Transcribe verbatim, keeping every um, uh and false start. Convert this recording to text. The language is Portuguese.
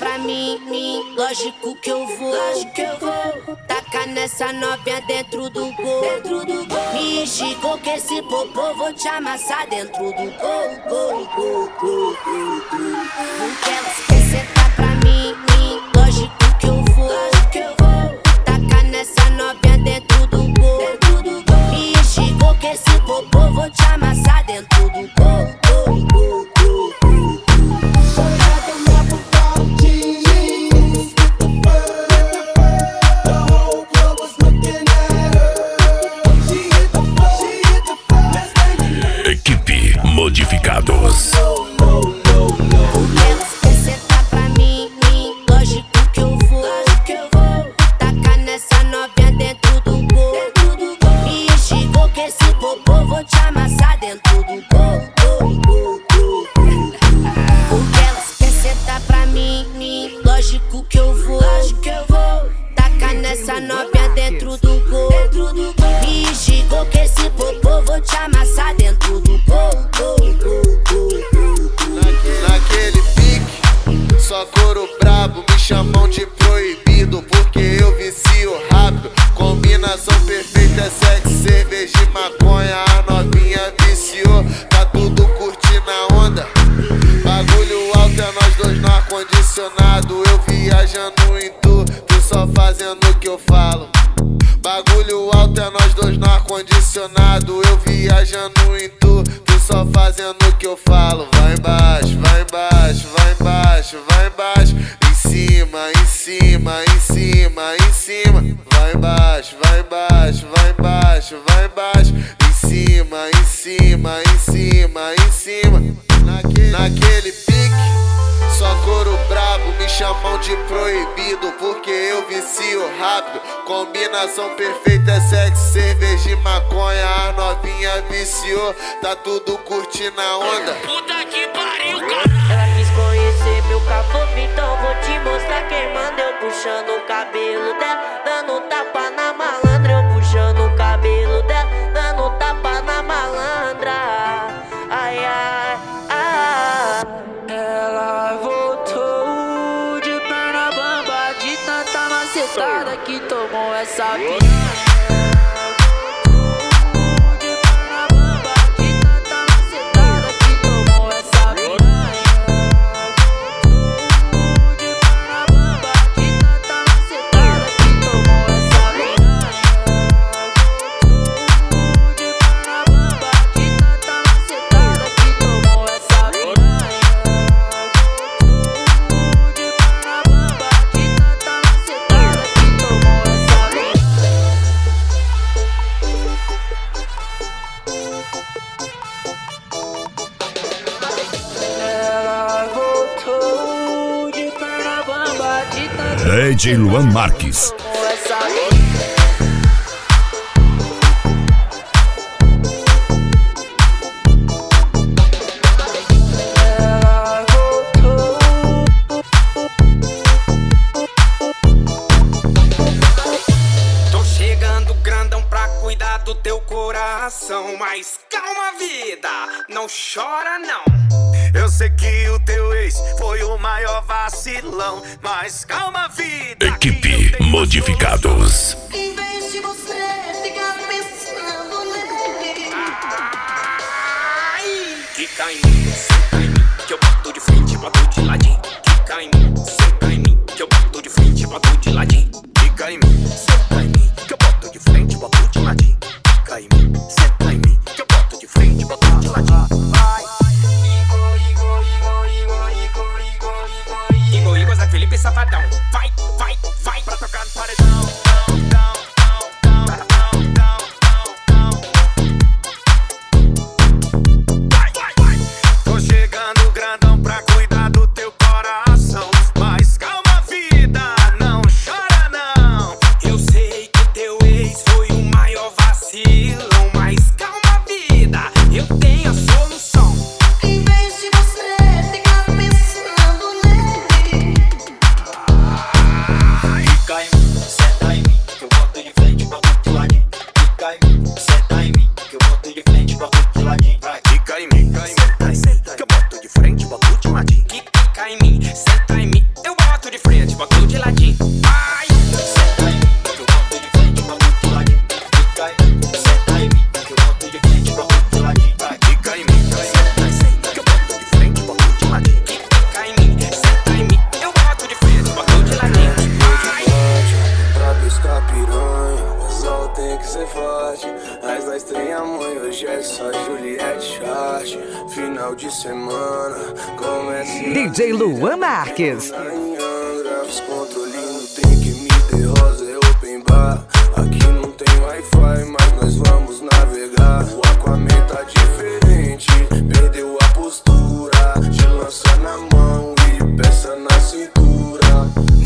pra mim, mim, lógico que eu vou, lógico que eu vou. Taca nessa novinha dentro do gol, dentro do gol. Me esticou que esse popô vou te amassar dentro do gol, gol, gol, gol, gol, gol. Porque ela quer sentar pra mim, mim, lógico que eu vou, lógico que eu vou. Taca nessa novinha dentro do gol, dentro do gol. Me esticou que esse popô vou te amassar dentro do gol, gol, gol, gol, gol. Equipe Modificados. Elas quer sentar pra mim, mim, lógico que eu vou, lógico que eu vou. Taca nessa novinha dentro do gol, dentro do gol. Me esticou que esse popô vou te amassar dentro do gol, gol, gol, gol. Porque elas quer sentar pra mim, mim, lógico que eu vou, lógico que eu vou. Taca nessa novinha dentro do gol, dentro do gol. Me esticou que esse popô vou te amassar dentro do gol, gol, gol, gol, gol. Naquele pique, só couro brabo, me chamam de proibido, porque eu vicio rápido. Combinação perfeita, é sexo, cerveja e maconha. A novinha viciou, tá tudo curtindo a onda. Bagulho alto é nós dois no ar-condicionado. Eu viajando em tu, tu só fazendo o que eu falo. Bagulho alto é nós dois no ar-condicionado. Eu viajando em tu, tu só fazendo o que eu falo. Vai embaixo, vai embaixo, vai embaixo, vai embaixo. Em cima, em cima, em cima, em cima. Vai embaixo, vai embaixo, vai embaixo, vai embaixo. Em cima, em cima, em cima, em cima. Naquele, naquele pique, só couro brabo, me chamam de proibido, porque eu vicio rápido. Combinação perfeita, é sexo, cerveja e maconha. A novinha viciou, tá tudo curtindo a onda. Puta que pariu, cara. Ela quis conhecer meu cafofo, então vou te mostrar quem manda. Eu puxando o cabelo dela, dando tapa na malandra. Eu puxando o cabelo dela, dando tapa na malandra. Ai, ai, ai. Ela voltou de perna bamba, de tanta macetada que tomou essa piranha. D J Luan Marques. Tô chegando grandão pra cuidar do teu coração. Mas calma, vida, não chora não. Eu sei que o teu ex foi o maior vacilão, mas calma, vida. Equipe Modificados. Em vez de você ficar pensando nele. Ai, quica em mim, senta em mim, que eu boto de frente, boto de ladinho. Quica em mim, senta em mim, que eu boto de frente, boto de ladinho. Fica em mim, senta em mim, que eu boto de frente, boto de ladinho. Fica em mim, senta em mim, que eu boto de frente, boto de ladinho. Vai. Igor, Igor, Zé Felipe, safadão. Vai, vai, vai pra tocar no paredão. Vai, vai, vai. Tô chegando grandão pra cuidar do teu coração, mas calma, vida, não chora não. Eu sei que teu ex foi o maior vacilão, mas calma, vida, eu tenho a solução. Em vez de você ficar pensando nele. Fica em mim, senta em mim, que eu boto de frente, boto de ladinho. Fica em mim, senta em mim, que eu boto de frente, boto de ladinho. Fica em mim, senta em mim, que eu boto de frente, boto de ladinho. Fica em mim, senta em mim, eu boto boto de frente, boto de ladinho. Vai! Senta em mim, que eu boto de frente, boto de ladinho. Fica em mim, senta em mim, que eu boto de frente, boto de ladinho. Vai, fica em mim, senta, senta, que eu boto de frente, boto de ladinho. Fica em mim, senta em mim, eu boto de frente, boto de ladinho. Vai! Pra pescar piranha, o sol tem que ser forte. Mas nós tem amanhã, hoje é só Juliette Chart. Final de semana, começa D J Luan Marques. Os controlinhos no drink, me dê rosa, é open bar. Aqui não tem Wi-Fi, mas nós vamos navegar. O Aquaman tá diferente, perdeu a postura. De lança na mão e peça na cintura.